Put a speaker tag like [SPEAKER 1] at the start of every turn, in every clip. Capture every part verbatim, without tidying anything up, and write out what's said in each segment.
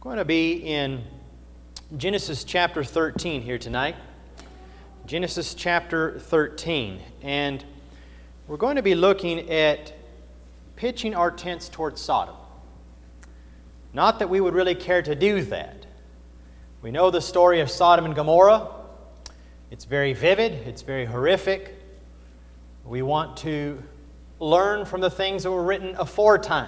[SPEAKER 1] Going to be in Genesis chapter thirteen here tonight. Genesis chapter thirteen. And we're going to be looking at pitching our tents towards Sodom. Not that we would really care to do that. We know the story of Sodom and Gomorrah. It's very vivid. It's very horrific. We want to learn from the things that were written aforetime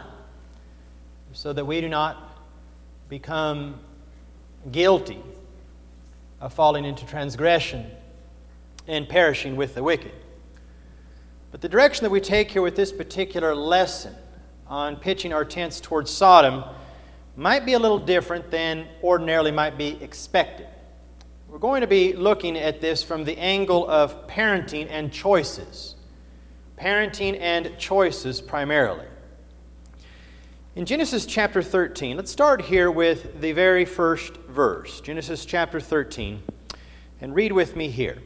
[SPEAKER 1] so that we do not become guilty of falling into transgression and perishing with the wicked. But the direction that we take here with this particular lesson on pitching our tents towards Sodom might be a little different than ordinarily might be expected. We're going to be looking at this from the angle of parenting and choices. Parenting and choices primarily. In Genesis chapter thirteen, let's start here with the very first verse. Genesis chapter thirteen, and read with me here.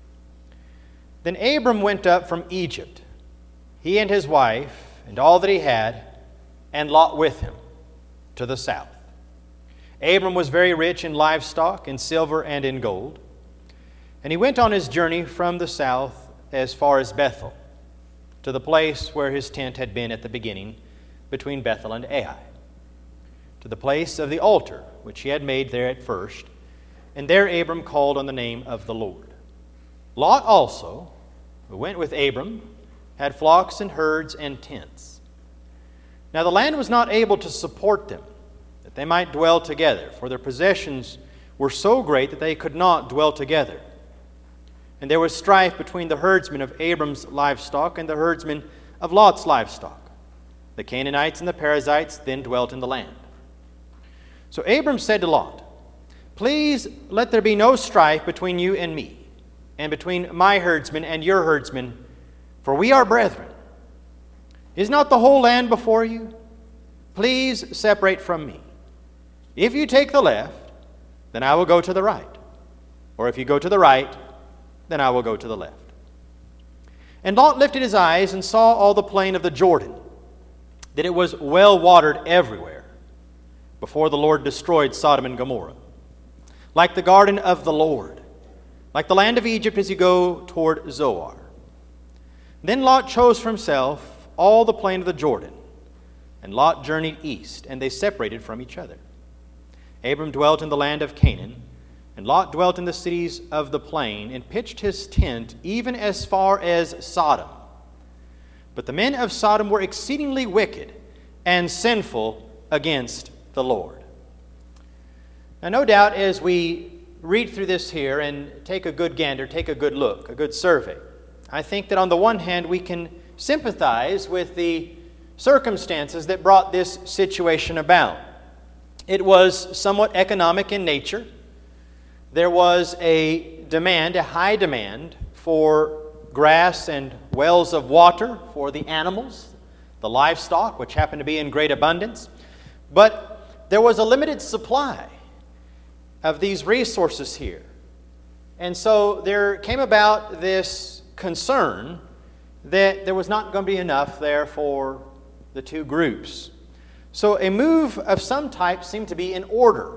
[SPEAKER 1] Then Abram went up from Egypt, he and his wife, and all that he had, and Lot with him, to the south. Abram was very rich in livestock, in silver, and in gold. And he went on his journey from the south as far as Bethel, to the place where his tent had been at the beginning, between Bethel and Ai, to the place of the altar which he had made there at first, and there Abram called on the name of the Lord. Lot also, who went with Abram, had flocks and herds and tents. Now the land was not able to support them, that they might dwell together, for their possessions were so great that they could not dwell together. And there was strife between the herdsmen of Abram's livestock and the herdsmen of Lot's livestock. The Canaanites and the Perizzites then dwelt in the land. So Abram said to Lot, "Please let there be no strife between you and me, and between my herdsmen and your herdsmen, for we are brethren. Is not the whole land before you? Please separate from me. If you take the left, then I will go to the right. Or if you go to the right, then I will go to the left." And Lot lifted his eyes and saw all the plain of the Jordan, that it was well watered everywhere, before the Lord destroyed Sodom and Gomorrah, like the garden of the Lord, like the land of Egypt as you go toward Zoar. Then Lot chose for himself all the plain of the Jordan, and Lot journeyed east, and they separated from each other. Abram dwelt in the land of Canaan, and Lot dwelt in the cities of the plain, and pitched his tent even as far as Sodom. But the men of Sodom were exceedingly wicked and sinful against the Lord. Now, no doubt, as we read through this here and take a good gander, take a good look, a good survey, I think that on the one hand we can sympathize with the circumstances that brought this situation about. It was somewhat economic in nature. There was a demand, a high demand for grass and wells of water for the animals, the livestock, which happened to be in great abundance. But there was a limited supply of these resources here. And so there came about this concern that there was not going to be enough there for the two groups. So a move of some type seemed to be in order.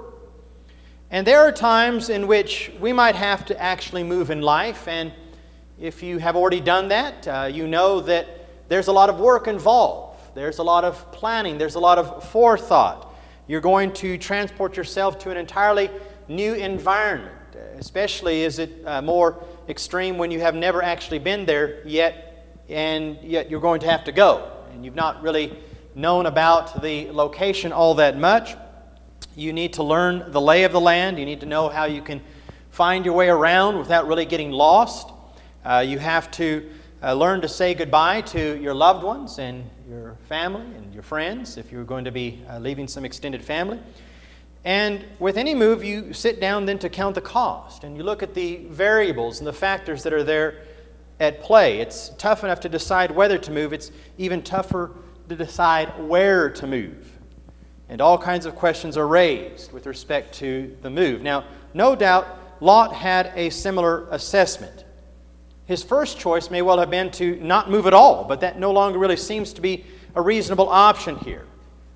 [SPEAKER 1] And there are times in which we might have to actually move in life, and if you have already done that, uh, you know that there's a lot of work involved. There's a lot of planning. There's a lot of forethought. You're going to transport yourself to an entirely new environment, especially is it uh, more extreme when you have never actually been there yet, and yet you're going to have to go. And you've not really known about the location all that much. You need to learn the lay of the land. You need to know how you can find your way around without really getting lost. Uh, you have to uh, learn to say goodbye to your loved ones and your family and your friends if you're going to be uh, leaving some extended family. And with any move, you sit down then to count the cost, and you look at the variables and the factors that are there at play. It's tough enough to decide whether to move. It's even tougher to decide where to move. And all kinds of questions are raised with respect to the move. Now, no doubt, Lot had a similar assessment. His first choice may well have been to not move at all, but that no longer really seems to be a reasonable option here.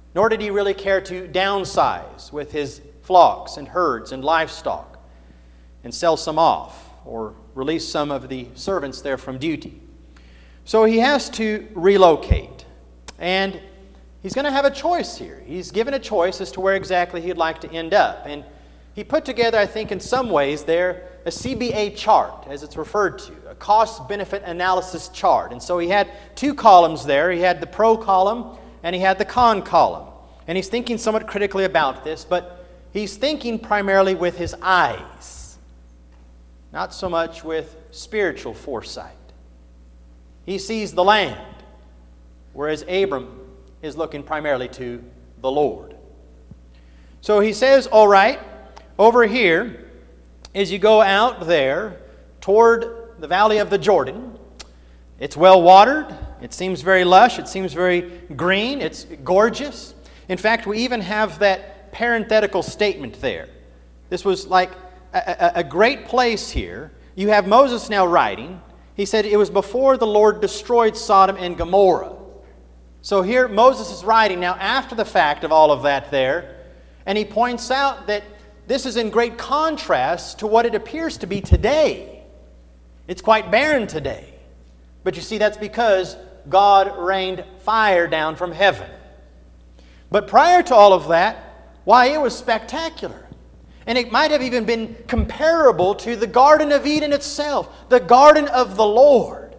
[SPEAKER 1] nor did he really care to downsize with his flocks and herds and livestock and sell some off or release some of the servants there from duty. So he has to relocate, and he's going to have a choice here. He's given a choice as to where exactly he'd like to end up. And he put together, I think in some ways there, a C B A chart, as it's referred to, a cost-benefit analysis chart. And so he had two columns there. He had the pro column and he had the con column. And he's thinking somewhat critically about this, but he's thinking primarily with his eyes, not so much with spiritual foresight. He sees the land, whereas Abram is looking primarily to the Lord. So he says, all right, over here, as you go out there toward the valley of the Jordan, it's well watered, it seems very lush, it seems very green, it's gorgeous. In fact, we even have that parenthetical statement there. This was like a, a, a great place here. You have Moses now writing. He said it was before the Lord destroyed Sodom and Gomorrah. So here Moses is writing now after the fact of all of that there, and he points out that this is in great contrast to what it appears to be today. It's quite barren today. But you see, that's because God rained fire down from heaven. But prior to all of that, why, it was spectacular. And it might have even been comparable to the Garden of Eden itself, the garden of the Lord.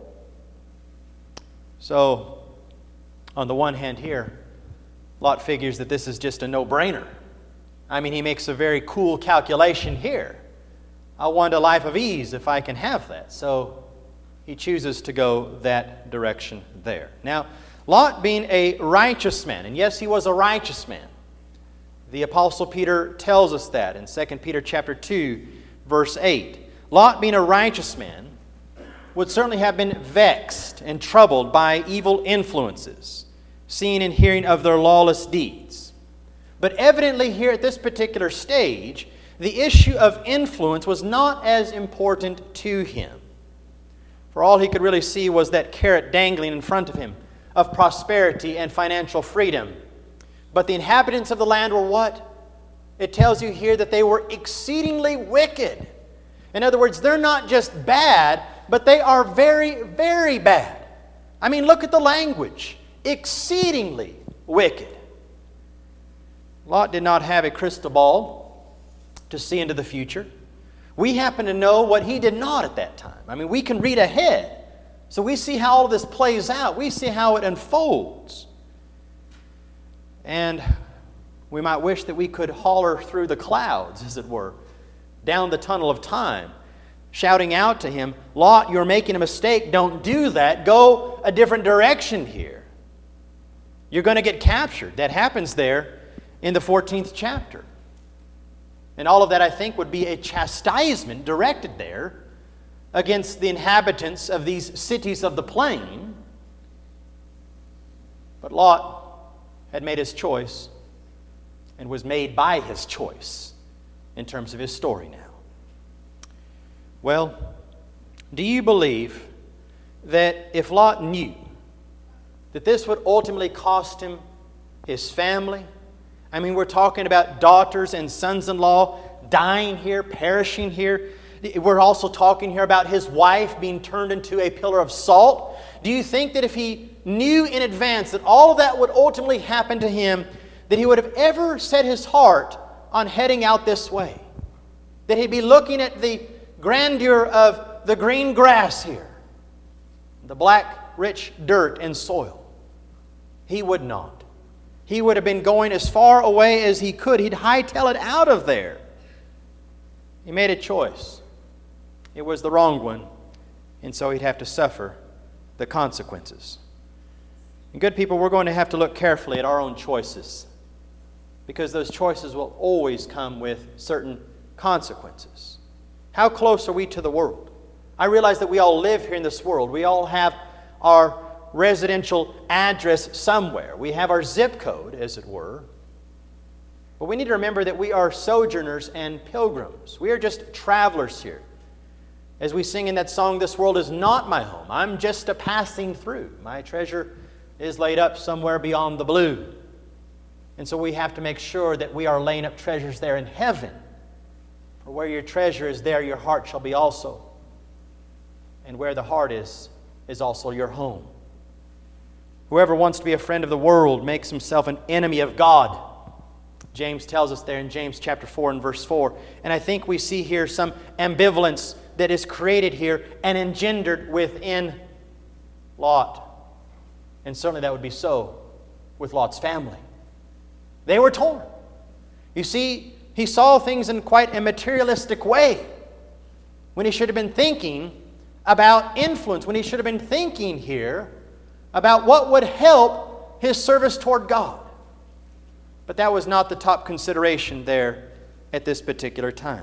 [SPEAKER 1] So, on the one hand here, Lot figures that this is just a no-brainer. I mean, he makes a very cool calculation here. I want a life of ease if I can have that. So he chooses to go that direction there. Now, Lot being a righteous man, and yes, he was a righteous man. The Apostle Peter tells us that in Second Peter chapter two, verse eight. Lot being a righteous man would certainly have been vexed and troubled by evil influences, seeing and hearing of their lawless deeds. But evidently here at this particular stage, the issue of influence was not as important to him. For all he could really see was that carrot dangling in front of him of prosperity and financial freedom. But the inhabitants of the land were what? It tells you here that they were exceedingly wicked. In other words, they're not just bad, but they are very, very bad. I mean, look at the language. Exceedingly wicked. Lot did not have a crystal ball to see into the future. We happen to know what he did not at that time. I mean, we can read ahead. So we see how all of this plays out. We see how it unfolds. And we might wish that we could holler through the clouds, as it were, down the tunnel of time, shouting out to him, Lot, you're making a mistake. Don't do that. Go a different direction here. You're going to get captured. That happens there in the fourteenth chapter. And all of that, I think, would be a chastisement directed there against the inhabitants of these cities of the plain. But Lot had made his choice and was made by his choice in terms of his story now. Well, do you believe that if Lot knew that this would ultimately cost him his family? I mean, we're talking about daughters and sons-in-law dying here, perishing here. We're also talking here about his wife being turned into a pillar of salt. Do you think that if he knew in advance that all of that would ultimately happen to him, that he would have ever set his heart on heading out this way? That he'd be looking at the grandeur of the green grass here, the black, rich dirt and soil? He would not. He would have been going as far away as he could. He'd hightail it out of there. He made a choice. It was the wrong one, and so he'd have to suffer the consequences. And good people, we're going to have to look carefully at our own choices, because those choices will always come with certain consequences. How close are we to the world? I realize that we all live here in this world. We all have our residential address somewhere. We have our zip code, as it were. But we need to remember that we are sojourners and pilgrims. We are just travelers here. As we sing in that song, this world is not my home. I'm just a passing through. My treasure is laid up somewhere beyond the blue. And so we have to make sure that we are laying up treasures there in heaven. For where your treasure is, there your heart shall be also. And where the heart is, is also your home. Whoever wants to be a friend of the world makes himself an enemy of God. James tells us there in James chapter four and verse four. And I think we see here some ambivalence that is created here and engendered within Lot. And certainly that would be so with Lot's family. They were torn. You see, he saw things in quite a materialistic way when he should have been thinking about influence, when he should have been thinking here about what would help his service toward God. But that was not the top consideration there at this particular time.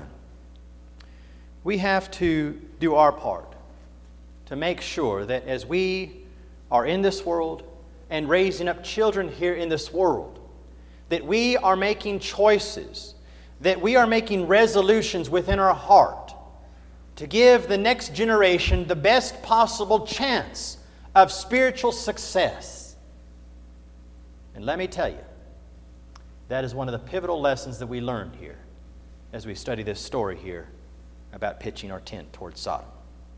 [SPEAKER 1] We have to do our part to make sure that as we are in this world and raising up children here in this world, that we are making choices, that we are making resolutions within our heart to give the next generation the best possible chance of spiritual success. And let me tell you, that is one of the pivotal lessons that we learned here as we study this story here about pitching our tent towards Sodom.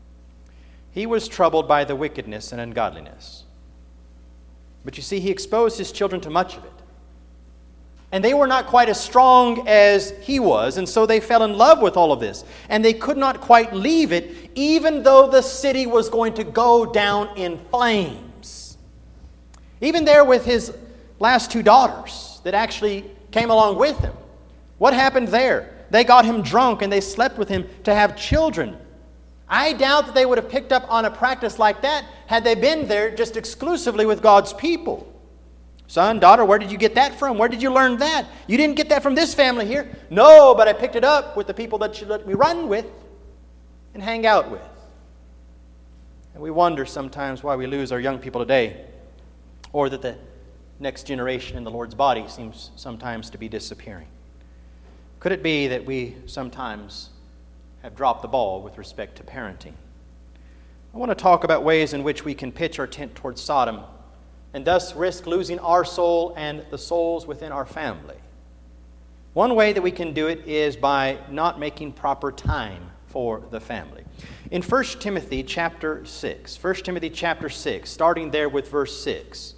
[SPEAKER 1] He was troubled by the wickedness and ungodliness. But you see, he exposed his children to much of it. And they were not quite as strong as he was, and so they fell in love with all of this. And they could not quite leave it, even though the city was going to go down in flames. Even there with his last two daughters that actually came along with him. What happened there? They got him drunk and they slept with him to have children. I doubt that they would have picked up on a practice like that had they been there just exclusively with God's people. Son, daughter, where did you get that from? Where did you learn that? You didn't get that from this family here. No, but I picked it up with the people that you let me run with and hang out with. And we wonder sometimes why we lose our young people today, or that the next generation in the Lord's body seems sometimes to be disappearing. Could it be that we sometimes have dropped the ball with respect to parenting? I want to talk about ways in which we can pitch our tent towards Sodom and thus risk losing our soul and the souls within our family. One way that we can do it is by not making proper time for the family. In First Timothy chapter six, First Timothy chapter six, starting there with verse six,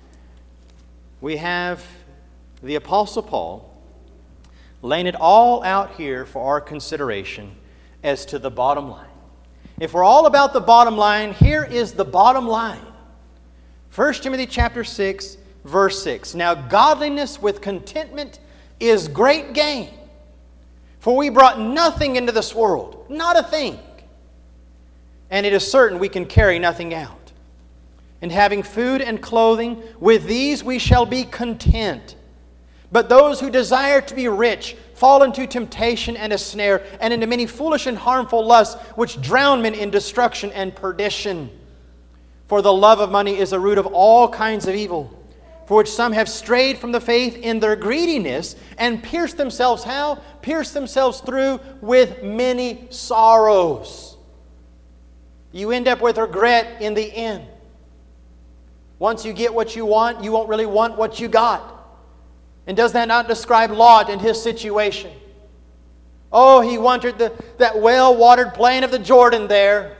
[SPEAKER 1] we have the Apostle Paul laying it all out here for our consideration as to the bottom line. If we're all about the bottom line, here is the bottom line. First Timothy chapter six, verse six. Now godliness with contentment is great gain. For we brought nothing into this world, not a thing. And it is certain we can carry nothing out. And having food and clothing, with these we shall be content. But those who desire to be rich fall into temptation and a snare, and into many foolish and harmful lusts, which drown men in destruction and perdition. For the love of money is the root of all kinds of evil, for which some have strayed from the faith in their greediness, and pierced themselves, how? Pierced themselves through with many sorrows. You end up with regret in the end. Once you get what you want, you won't really want what you got. And does that not describe Lot and his situation? Oh, he wanted the, that well-watered plain of the Jordan there.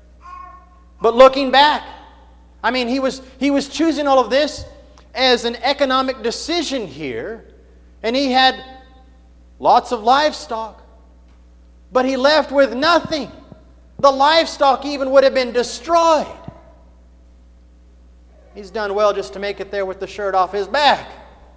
[SPEAKER 1] But looking back, I mean, he was, he was choosing all of this as an economic decision here. And he had lots of livestock. But he left with nothing. The livestock even would have been destroyed. He's done well just to make it there with the shirt off his back.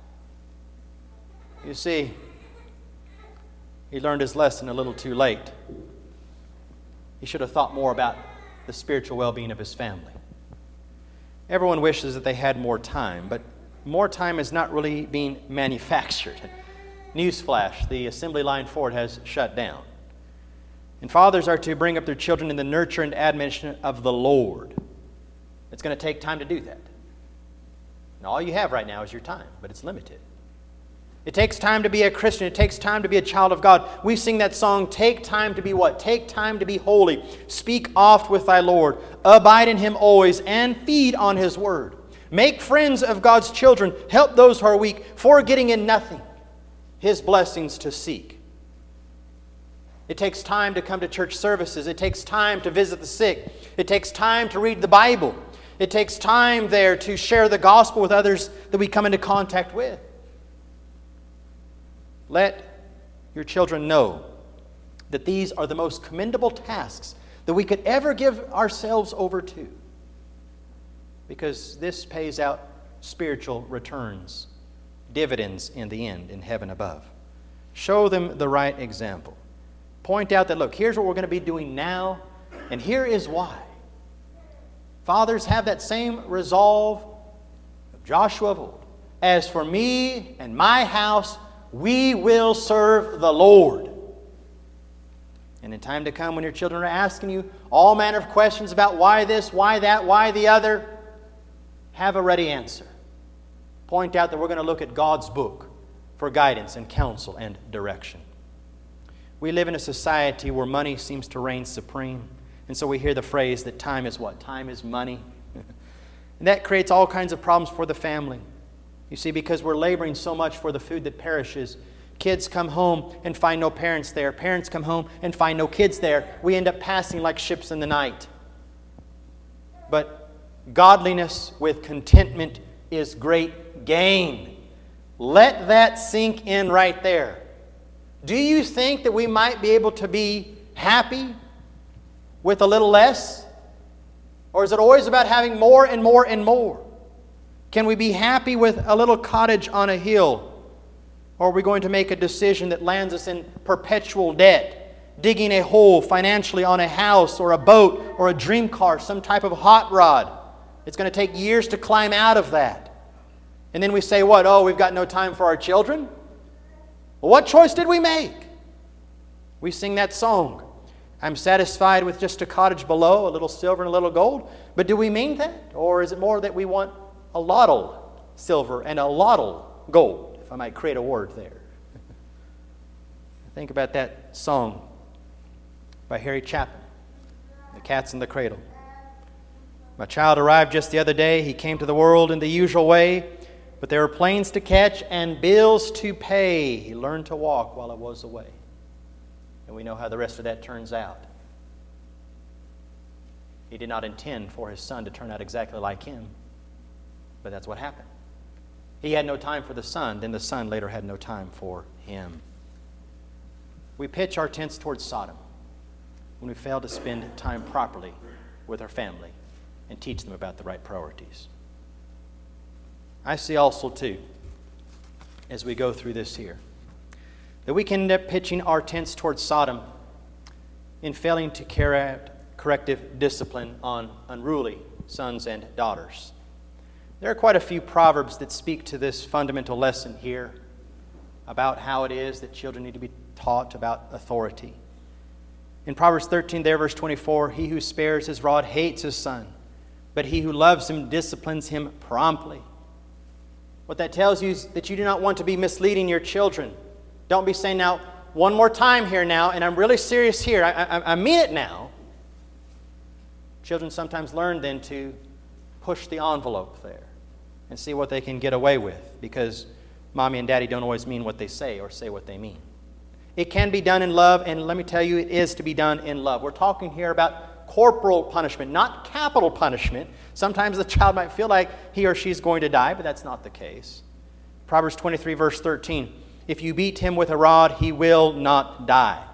[SPEAKER 1] You see, he learned his lesson a little too late. He should have thought more about the spiritual well-being of his family. Everyone wishes that they had more time, but more time is not really being manufactured. Newsflash, the assembly line for it has shut down. And fathers are to bring up their children in the nurture and admonition of the Lord. It's going to take time to do that. And all you have right now is your time, but it's limited. It takes time to be a Christian. It takes time to be a child of God. We sing that song, take time to be what? Take time to be holy. Speak oft with thy Lord. Abide in him always and feed on his word. Make friends of God's children. Help those who are weak, forgetting in nothing His blessings to seek. It takes time to come to church services. It takes time to visit the sick. It takes time to read the Bible. It takes time there to share the gospel with others that we come into contact with. Let your children know that these are the most commendable tasks that we could ever give ourselves over to, because this pays out spiritual returns, dividends in the end, in heaven above. Show them the right example. Point out that, look, here's what we're going to be doing now, and here is why. Fathers, have that same resolve of Joshua of old. As for me and my house, we will serve the Lord. And in time to come, when your children are asking you all manner of questions about why this, why that, why the other, have a ready answer. Point out that we're going to look at God's book for guidance and counsel and direction. We live in a society where money seems to reign supreme. And so we hear the phrase that time is what? Time is money. And that creates all kinds of problems for the family. You see, because we're laboring so much for the food that perishes, kids come home and find no parents there. Parents come home and find no kids there. We end up passing like ships in the night. But godliness with contentment is great gain. Let that sink in right there. Do you think that we might be able to be happy with a little less? Or is it always about having more and more and more? Can we be happy with a little cottage on a hill? Or are we going to make a decision that lands us in perpetual debt, digging a hole financially on a house or a boat or a dream car, some type of hot rod? It's going to take years to climb out of that. And then we say, what? Oh, we've got no time for our children? Well, what choice did we make? We sing that song, I'm satisfied with just a cottage below, a little silver and a little gold. But do we mean that? Or is it more that we want a lottle silver and a lottle gold, if I might create a word there? Think about that song by Harry Chapin, The Cat's in the Cradle. My child arrived just the other day. He came to the world in the usual way, but there were planes to catch and bills to pay. He learned to walk while I was away. And we know how the rest of that turns out. He did not intend for his son to turn out exactly like him, but that's what happened. He had no time for the son, then the son later had no time for him. We pitch our tents towards Sodom when we fail to spend time properly with our family and teach them about the right priorities. I see also, too, as we go through this here, that we can end up pitching our tents towards Sodom in failing to carry out corrective discipline on unruly sons and daughters. There are quite a few proverbs that speak to this fundamental lesson here about how it is that children need to be taught about authority. In Proverbs thirteen, there, verse twenty-four, he who spares his rod hates his son, but he who loves him disciplines him promptly. What that tells you is that you do not want to be misleading your children. Don't be saying, now, one more time here now, and I'm really serious here. I, I, I mean it now. Children sometimes learn then to push the envelope there and see what they can get away with, because mommy and daddy don't always mean what they say or say what they mean. It can be done in love, and let me tell you, it is to be done in love. We're talking here about corporal punishment, not capital punishment. Sometimes the child might feel like he or she is going to die, but that's not the case. Proverbs twenty-three, verse thirteen, if you beat him with a rod, he will not die.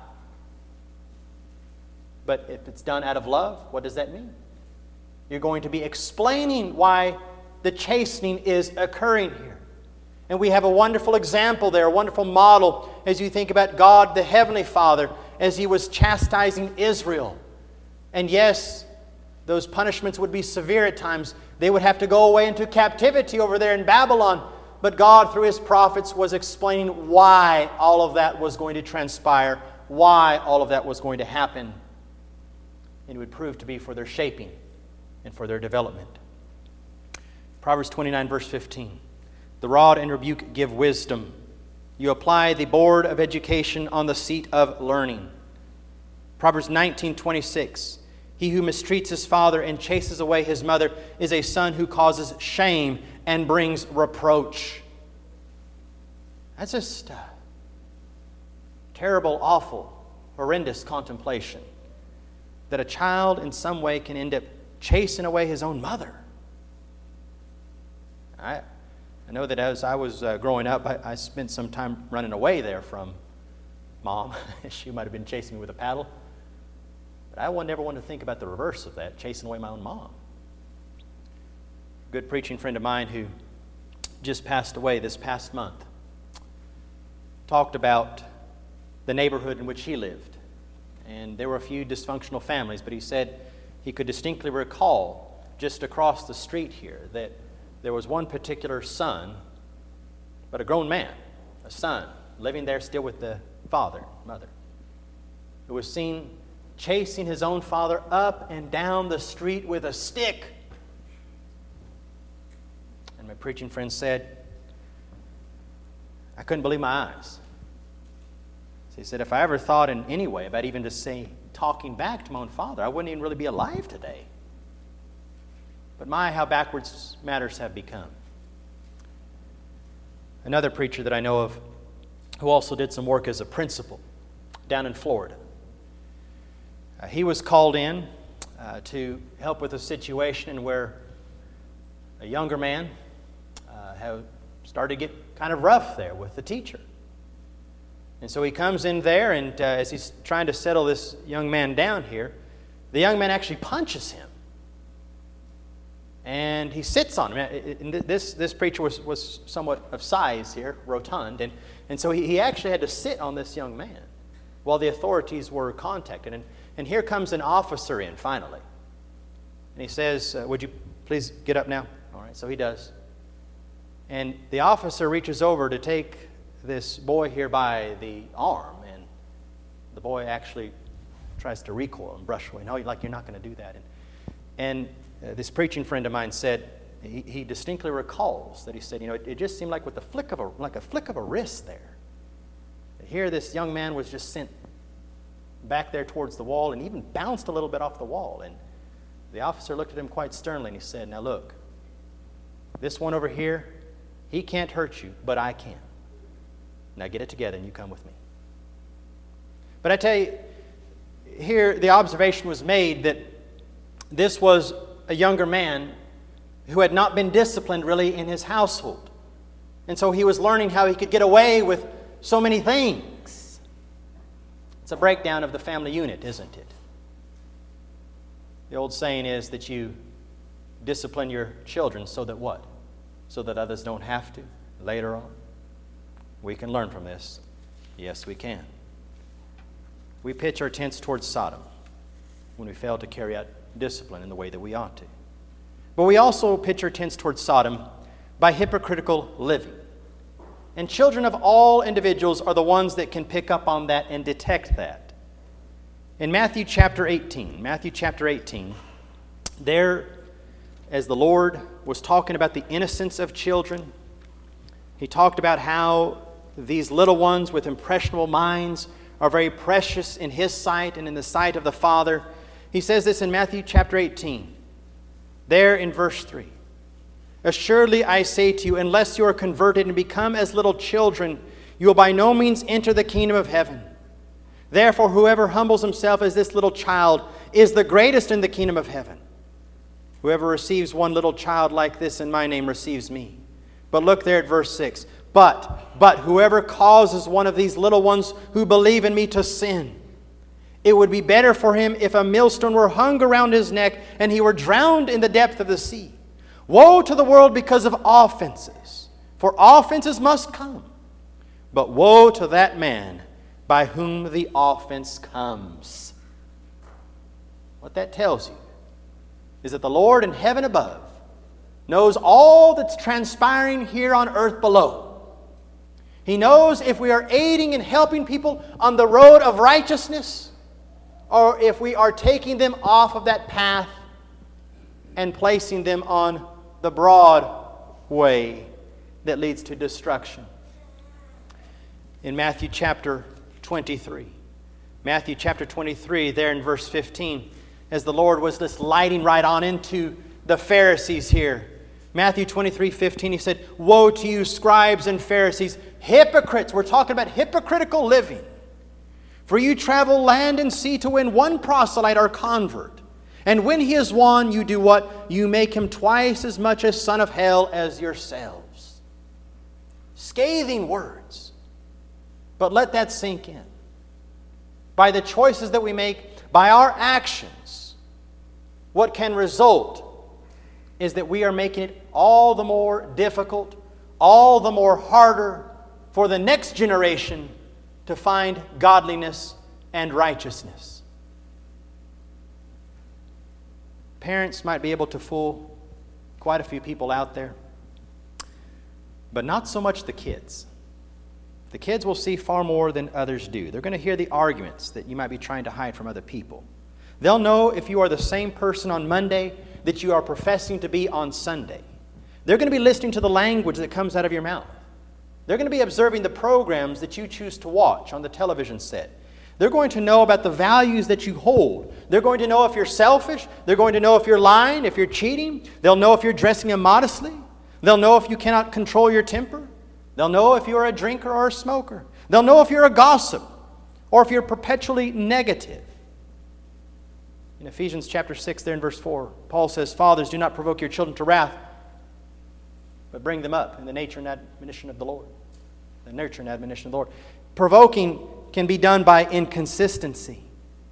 [SPEAKER 1] But if it's done out of love, what does that mean? You're going to be explaining why the chastening is occurring here. And we have a wonderful example there, a wonderful model as you think about God, the Heavenly Father, as He was chastising Israel. And yes, those punishments would be severe at times. They would have to go away into captivity over there in Babylon. But God, through His prophets, was explaining why all of that was going to transpire, why all of that was going to happen. And it would prove to be for their shaping and for their development. Proverbs twenty-nine, verse fifteen. The rod and rebuke give wisdom. You apply the board of education on the seat of learning. Proverbs nineteen, twenty-six. He who mistreats his father and chases away his mother is a son who causes shame and brings reproach. That's just a terrible, awful, horrendous contemplation that a child in some way can end up chasing away his own mother. I, I know that as I was uh, growing up, I, I spent some time running away there from Mom. She might have been chasing me with a paddle. But I never wanted to think about the reverse of that, chasing away my own mom. A good preaching friend of mine who just passed away this past month talked about the neighborhood in which he lived. And there were a few dysfunctional families, but he said he could distinctly recall just across the street here that there was one particular son, but a grown man, a son, living there still with the father, mother, who was seen chasing his own father up and down the street with a stick. And my preaching friend said, I couldn't believe my eyes. So he said, if I ever thought in any way about even just saying, talking back to my own father, I wouldn't even really be alive today. But my, how backwards matters have become. Another preacher that I know of who also did some work as a principal down in Florida. Uh, he was called in uh, to help with a situation where a younger man uh, have started to get kind of rough there with the teacher. And so he comes in there, and uh, as he's trying to settle this young man down here, the young man actually punches him. And he sits on him. And this, this preacher was, was somewhat of size here, rotund, and, and so he, he actually had to sit on this young man while the authorities were contacted. And, and here comes an officer in, finally. And he says, uh, would you please get up now? All right, so he does. And the officer reaches over to take this boy here by the arm, and the boy actually tries to recoil and brush away. No, like, you're not going to do that. And, and uh, this preaching friend of mine said, he, he distinctly recalls that he said, you know, it, it just seemed like with the flick of a, like a flick of a wrist there. Here this young man was just sent back there towards the wall and even bounced a little bit off the wall. And the officer looked at him quite sternly and he said, now look, this one over here, he can't hurt you, but I can. Now get it together and you come with me. But I tell you, here the observation was made that this was a younger man who had not been disciplined really in his household. And so he was learning how he could get away with so many things. It's a breakdown of the family unit, isn't it? The old saying is that you discipline your children so that what? So that others don't have to later on. We can learn from this. Yes, we can. We pitch our tents towards Sodom when we fail to carry out discipline in the way that we ought to. But we also pitch our tents towards Sodom by hypocritical living. And children of all individuals are the ones that can pick up on that and detect that. In Matthew chapter eighteen, Matthew chapter eighteen, there, as the Lord was talking about the innocence of children, He talked about how these little ones with impressionable minds are very precious in His sight and in the sight of the Father. He says this in Matthew chapter eighteen, there in verse three. Assuredly I say to you, unless you are converted and become as little children, you will by no means enter the kingdom of heaven. Therefore, whoever humbles himself as this little child is the greatest in the kingdom of heaven. Whoever receives one little child like this in my name receives me. But look there at verse six. But, but whoever causes one of these little ones who believe in me to sin, it would be better for him if a millstone were hung around his neck and he were drowned in the depth of the sea. Woe to the world because of offenses, for offenses must come. But woe to that man by whom the offense comes. What that tells you is that the Lord in heaven above knows all that's transpiring here on earth below. He knows if we are aiding and helping people on the road of righteousness, or if we are taking them off of that path and placing them on the broad way that leads to destruction. In Matthew chapter twenty-three, Matthew chapter twenty-three, there in verse fifteen, as the Lord was just lighting right on into the Pharisees here. Matthew twenty-three fifteen, He said, "Woe to you, scribes and Pharisees, hypocrites." We're talking about hypocritical living. "For you travel land and sea to win one proselyte or convert. And when he is won, you do what? You make him twice as much a son of hell as yourselves." Scathing words. But let that sink in. By the choices that we make, by our actions, what can result is that we are making it all the more difficult, all the more harder for the next generation to find godliness and righteousness. Parents might be able to fool quite a few people out there, but not so much the kids. The kids will see far more than others do. They're going to hear the arguments that you might be trying to hide from other people. They'll know if you are the same person on Monday that you are professing to be on Sunday. They're going to be listening to the language that comes out of your mouth. They're going to be observing the programs that you choose to watch on the television set. They're going to know about the values that you hold. They're going to know if you're selfish. They're going to know if you're lying, if you're cheating. They'll know if you're dressing immodestly. They'll know if you cannot control your temper. They'll know if you're a drinker or a smoker. They'll know if you're a gossip or if you're perpetually negative. In Ephesians chapter six, there in verse four, Paul says, "Fathers, do not provoke your children to wrath, but bring them up in the nature and admonition of the Lord." The nurture and admonition of the Lord. Provoking can be done by inconsistency.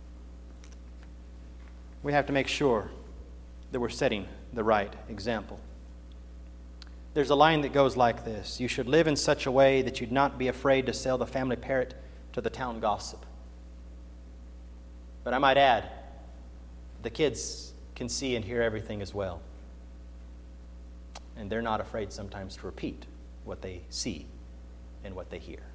[SPEAKER 1] We have to make sure that we're setting the right example. There's a line that goes like this: "You should live in such a way that you'd not be afraid to sell the family parrot to the town gossip." But I might add, the kids can see and hear everything as well. And they're not afraid sometimes to repeat what they see and what they hear.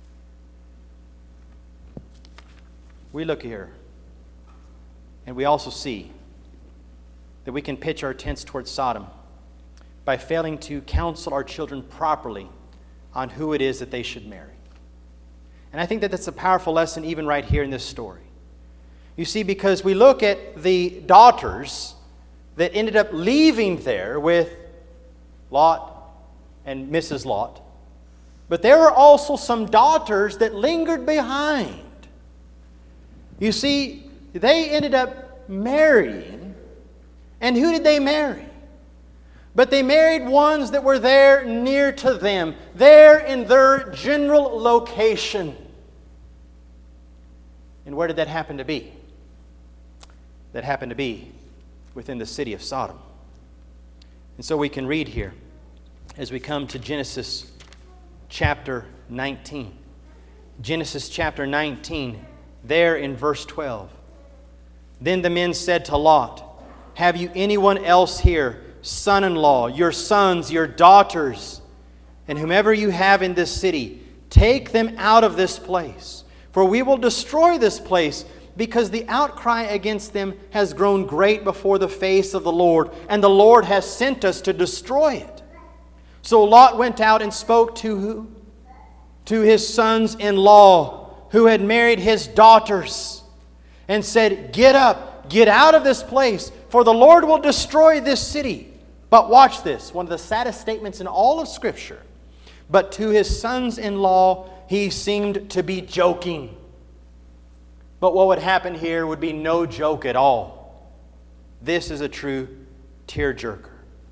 [SPEAKER 1] We look here, and we also see that we can pitch our tents towards Sodom by failing to counsel our children properly on who it is that they should marry. And I think that that's a powerful lesson even right here in this story. You see, because we look at the daughters that ended up leaving there with Lot and Missus Lot, but there were also some daughters that lingered behind. You see, they ended up marrying, and who did they marry? But they married ones that were there near to them, there in their general location. And where did that happen to be? That happened to be within the city of Sodom. And so we can read here as we come to Genesis chapter nineteen. Genesis chapter nineteen, there in verse twelve. "Then the men said to Lot, 'Have you anyone else here, son-in-law, your sons, your daughters, and whomever you have in this city, take them out of this place, for we will destroy this place, because the outcry against them has grown great before the face of the Lord, and the Lord has sent us to destroy it.' So Lot went out and spoke to who? To his sons-in-law, who had married his daughters, and said, 'Get up, get out of this place, for the Lord will destroy this city.' But watch this, one of the saddest statements in all of Scripture. But to his sons-in-law he seemed to be joking. But what would happen here would be no joke at all. This is a true tearjerker.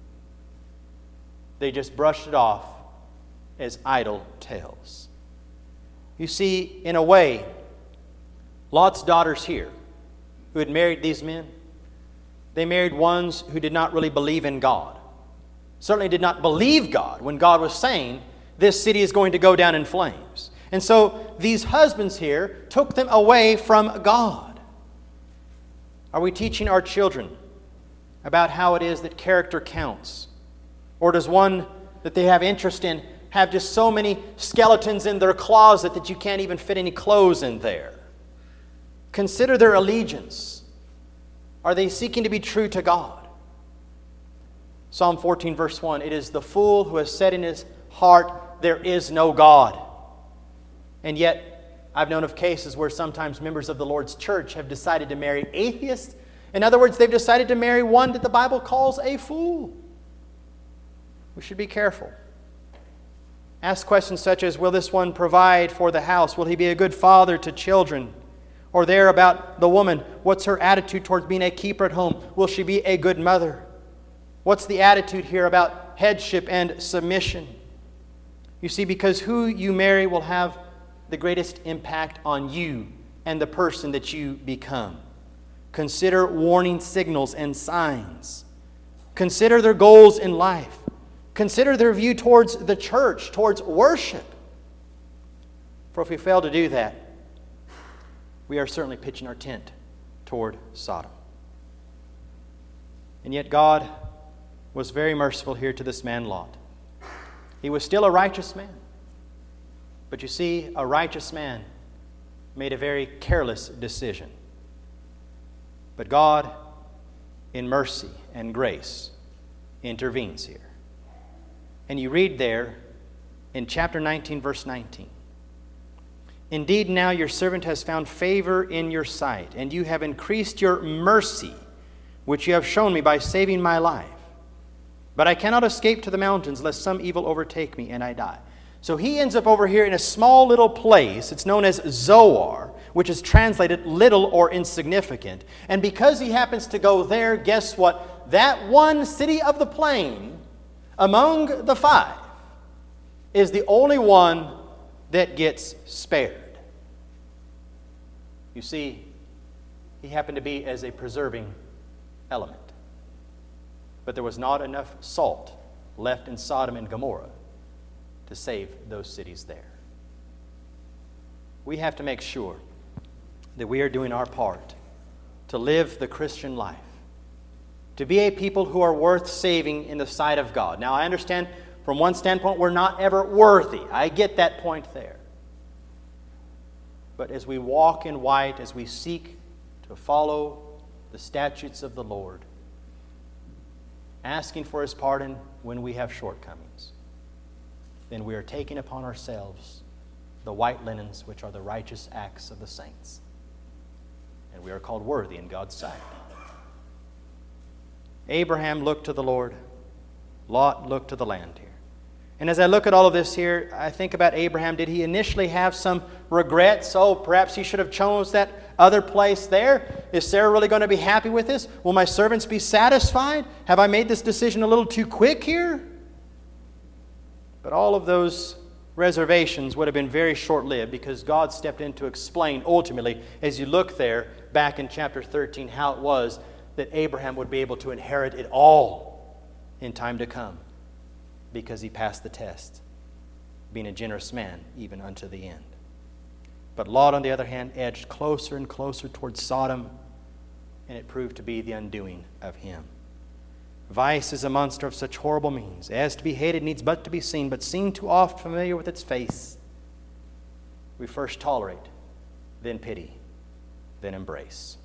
[SPEAKER 1] They just brushed it off as idle tales. You see, in a way, Lot's daughters here, who had married these men, they married ones who did not really believe in God. Certainly did not believe God when God was saying, this city is going to go down in flames. And so these husbands here took them away from God. Are we teaching our children about how it is that character counts? Or does one that they have interest in have just so many skeletons in their closet that you can't even fit any clothes in there? Consider their allegiance. Are they seeking to be true to God? Psalm fourteen verse one, "It is the fool who has said in his heart, there is no God." And yet, I've known of cases where sometimes members of the Lord's church have decided to marry atheists In other words, they've decided to marry one that the Bible calls a fool. We should be careful. Ask questions such as, will this one provide for the house? Will he be a good father to children? Or there about the woman, what's her attitude towards being a keeper at home? Will she be a good mother? What's the attitude here about headship and submission? You see, because who you marry will have the greatest impact on you and the person that you become. Consider warning signals and signs. Consider their goals in life. Consider their view towards the church, towards worship. For if we fail to do that, we are certainly pitching our tent toward Sodom. And yet God was very merciful here to this man Lot. He was still a righteous man. But you see, a righteous man made a very careless decision. But God, in mercy and grace, intervenes here. And you read there in chapter nineteen, verse nineteen. Indeed, now your servant has found favor in your sight, and you have increased your mercy, which you have shown me by saving my life. But I cannot escape to the mountains, lest some evil overtake me and I die. So he ends up over here in a small little place. It's known as Zoar, which is translated little or insignificant. And because he happens to go there, guess what? That one city of the plain, among the five, is the only one that gets spared. You see, he happened to be as a preserving element. But there was not enough salt left in Sodom and Gomorrah to save those cities there. We have to make sure that we are doing our part to live the Christian life, to be a people who are worth saving in the sight of God. Now, I understand from one standpoint we're not ever worthy. I get that point there. But as we walk in white, as we seek to follow the statutes of the Lord, asking for His pardon when we have shortcomings, then we are taking upon ourselves the white linens, which are the righteous acts of the saints. And we are called worthy in God's sight. Abraham looked to the Lord. Lot looked to the land here. And as I look at all of this here, I think about Abraham. Did he initially have some regrets? Oh, perhaps he should have chose that other place there. Is Sarah really going to be happy with this? Will my servants be satisfied? Have I made this decision a little too quick here? But all of those reservations would have been very short-lived, because God stepped in to explain ultimately, as you look there back in chapter thirteen, how it was that Abraham would be able to inherit it all in time to come, because he passed the test, being a generous man even unto the end. But Lot, on the other hand, edged closer and closer towards Sodom, and it proved to be the undoing of him. Vice is a monster of such horrible means. As to be hated needs but to be seen, but seen too oft, familiar with its face. We first tolerate, then pity, then embrace.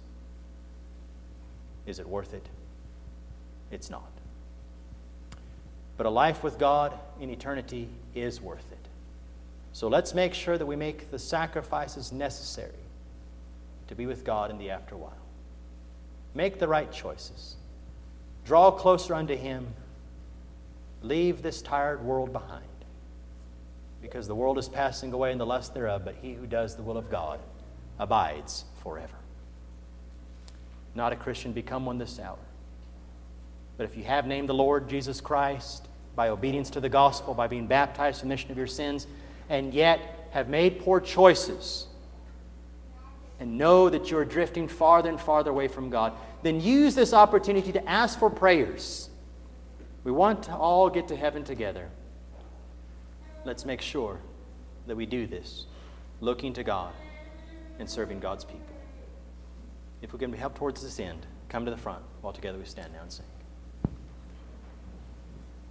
[SPEAKER 1] Is it worth it? It's not. But a life with God in eternity is worth it. So let's make sure that we make the sacrifices necessary to be with God in the afterwhile. Make the right choices. Draw closer unto Him. Leave this tired world behind. Because the world is passing away and the lust thereof, but he who does the will of God abides forever. Not a Christian, become one this hour. But if you have named the Lord Jesus Christ by obedience to the gospel, by being baptized for the remission of your sins, and yet have made poor choices, and know that you are drifting farther and farther away from God, then use this opportunity to ask for prayers. We want to all get to heaven together. Let's make sure that we do this, looking to God and serving God's people. If we can help towards this end, come to the front while together we stand now and sing.